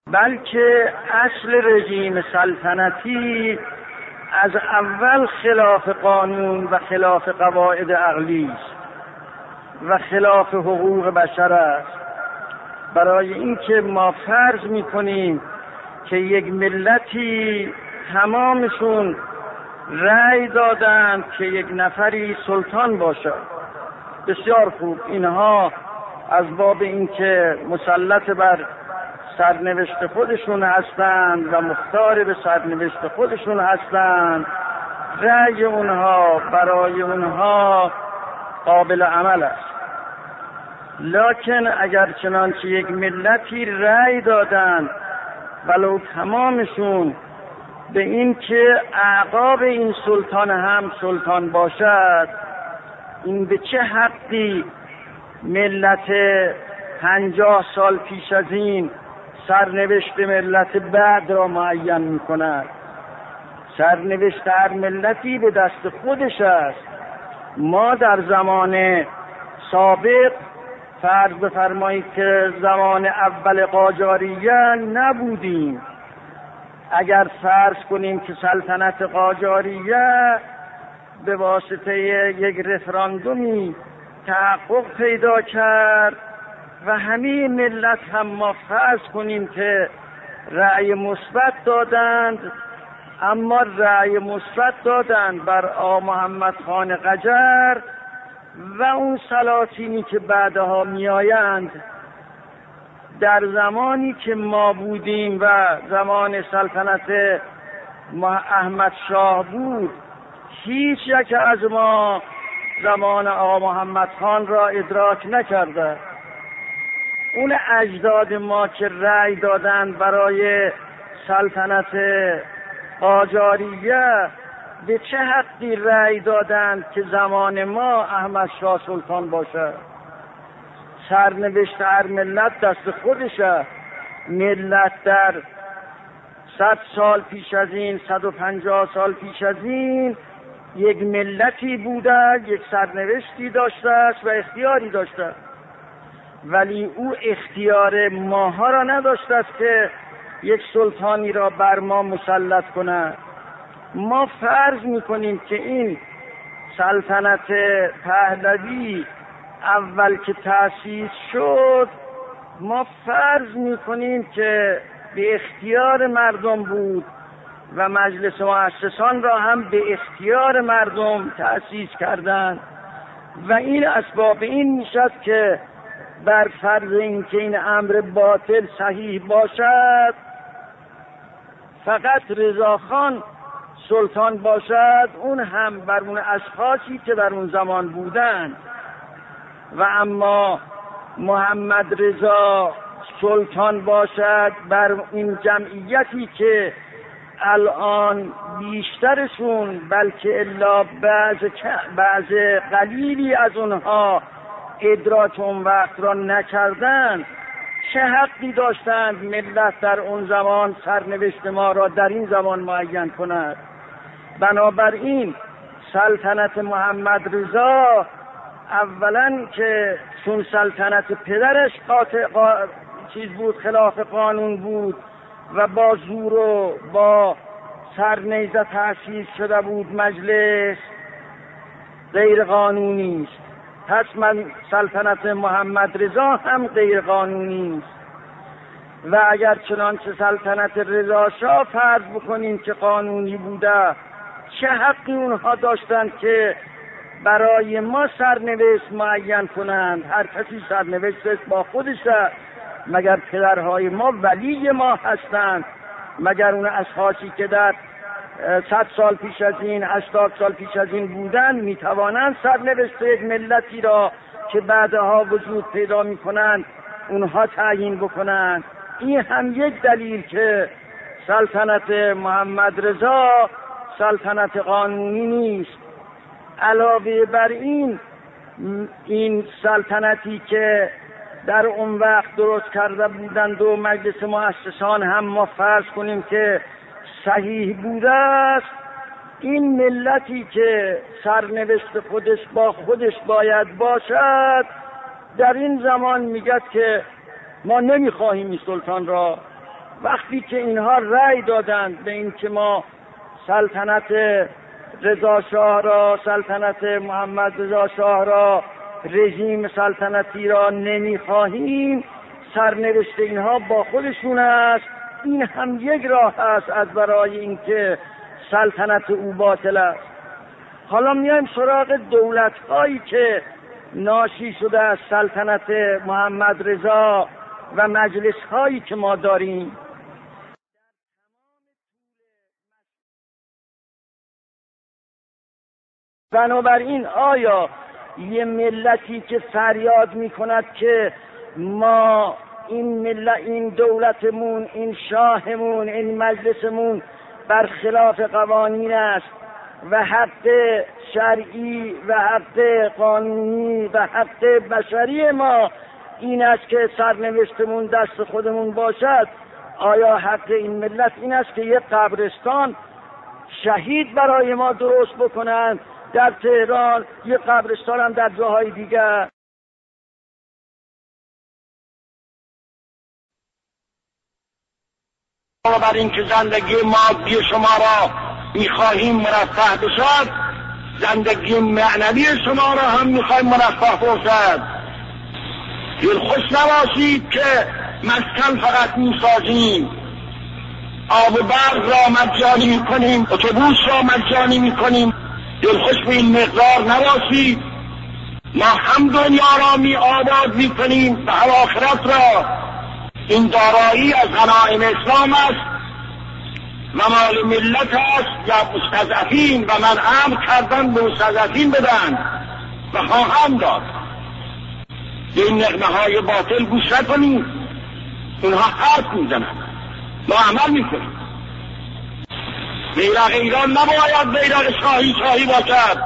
بلکه اصل رژیم سلطنتی از اول خلاف قانون و خلاف قواعد عقلی است و خلاف حقوق بشر است. برای اینکه ما فرض می‌کنیم که یک ملتی تمامشون رأی دادند که یک نفری سلطان باشد. بسیار خوب، اینها از باب اینکه مسلط بر سرنوشت خودشون هستند و مختار به سرنوشت خودشون هستند، رأی اونها برای اونها قابل عمل است. لکن اگر چنانچه یک ملتی رأی دادند ولو تمامشون به این که اعقاب این سلطان هم سلطان باشد، این به چه حقی ملت 50 سال پیش از این سرنوشت ملت بعد را معین می کند؟ سرنوشت هر ملتی به دست خودش است. ما در زمان سابق فرض بفرمایید که زمان اول قاجاریه نبودیم. اگر فرض کنیم که سلطنت قاجاریه به واسطه یک رفراندومی تحقق پیدا کرد و همه ملت هم ما فرض کنیم که رأی مثبت دادند، اما رأی مثبت دادند بر آقا محمد خان قجر و اون سلاطینی که بعدها میآیند. در زمانی که ما بودیم و زمان سلطنت احمد شاه بود، هیچ یک از ما زمان آقا محمد خان را ادراک نکرده. اون اجداد ما که رأی دادند برای سلطنت قاجاریه به چه حقی رأی دادند که زمان ما احمد شاه سلطان باشه؟ سرنوشت هر ملت دست خودشه. ملت در 100 سال پیش از این، 150 سال پیش از این یک ملتی بوده، یک سرنوشتی داشته است و اختیاری داشته، ولی او اختیار ماها را نداشته است که یک سلطانی را بر ما مسلط کنه. ما فرض میکنیم که این سلطنت پهلوی اول که تأسیس شد، ما فرض میکنیم که به اختیار مردم بود و مجلس مؤسسان را هم به اختیار مردم تأسیس کردند و این اسباب این میشد که بر فرض اینکه این امر باطل صحیح باشد، فقط رضاخان سلطان باشد، اون هم بر اون اشخاصی که در اون زمان بودند، و اما محمد رضا سلطان باشد بر این جمعیتی که الان بیشترشون بلکه الا بعض قلیلی از اونها ادراک اون وقت را نکردند. چه حقی داشتند ملت در اون زمان سرنوشت ما را در این زمان معین کند؟ بنابراین سلطنت محمد رضا اولا که چون سلطنت پدرش چیز بود، خلاف قانون بود و با زور و با سرنیزه تأسیس شده بود، مجلس غیر قانونی است. پس سلطنت محمد رضا هم غیر قانونی است. و اگر چنانچه سلطنت رضا شاه فرض بکنیم که قانونی بوده، چه حقی اونها داشتند که برای ما سرنوشت معین کنند؟ هر کسی سرنوشتش با خودشه. مگر پدرهای ما ولی ما هستند؟ مگر اون اشخاصی که در 100 سال پیش از این، 80 سال پیش از این بودن میتوانند سرنوشت یک ملتی را که بعدها وجود پیدا میکنند اونها تعیین بکنند؟ این هم یک دلیل که سلطنت محمد رضا سلطنت قانونی نیست. علاوه بر این سلطنتی که در اون وقت درست کرده بودند و مجلس مؤسسان هم ما فرض کنیم که صحیح بوده است، این ملتی که سرنوشت خودش با خودش باید باشد در این زمان میگه که ما نمیخواهیم این سلطان را، وقتی که اینها رأی دادند به این که ما سلطنت رضا شاه را، سلطنت محمد رضا شاه را، رژیم سلطنتی را نمیخواهیم، سرنوشت اینها با خودشون است. این هم یک راه است از برای اینکه سلطنت او باطل است. حالا میایم سراغ دولت‌هایی که ناشی شده از سلطنت محمد رضا و مجلس‌هایی که ما داریم. بنابراین آیا یه ملتی که فریاد میکند که ما این دولتمون، این شاهمون، این مجلسمون برخلاف قوانین است و حق شرعی و حق قانونی و حق بشری ما این است که سرنوشتمون دست خودمون باشد، آیا حق این ملت این است که یک قبرستان شهید برای ما درست بکنند در تهران، یک قبرستان هم در جاهای دیگر؟ بر این که زندگی مادی شما را میخواهیم مرفه بشد، زندگی معنوی شما را هم میخواهیم مرفه باشد. دلخوش نباشید که مسکن فقط میسازیم، آب و برق را مجانی میکنیم، اتوبوس را مجانی میکنیم. دلخوش به این مقدار نباشید. ما هم دنیا را می آباد میکنیم و هم آخرت را. این دارایی از غنایم اسلام است و مال ملت است یا مستضعفین، و من امر کردم به مستضعفین بدن و خواهم داد. به این نغمه های باطل گوش نکنید، اونها حرف میزنند، ما عمل میکنیم. بیرق ایران نباید بیرق شاهی باشد،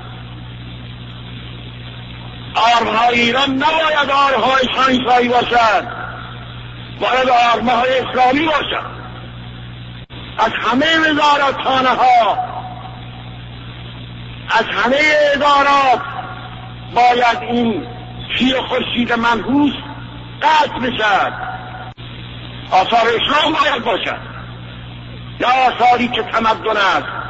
آرمهای ایران نباید آرمهای شاهی باشد، باید آرمهای اسلامی باشد. از همه وزارتخانه ها، از همه ادارات باید این شیر خورشید منحوس قطع بشد. آثار اسلام باید باشد، یا آثاری که تمدن است.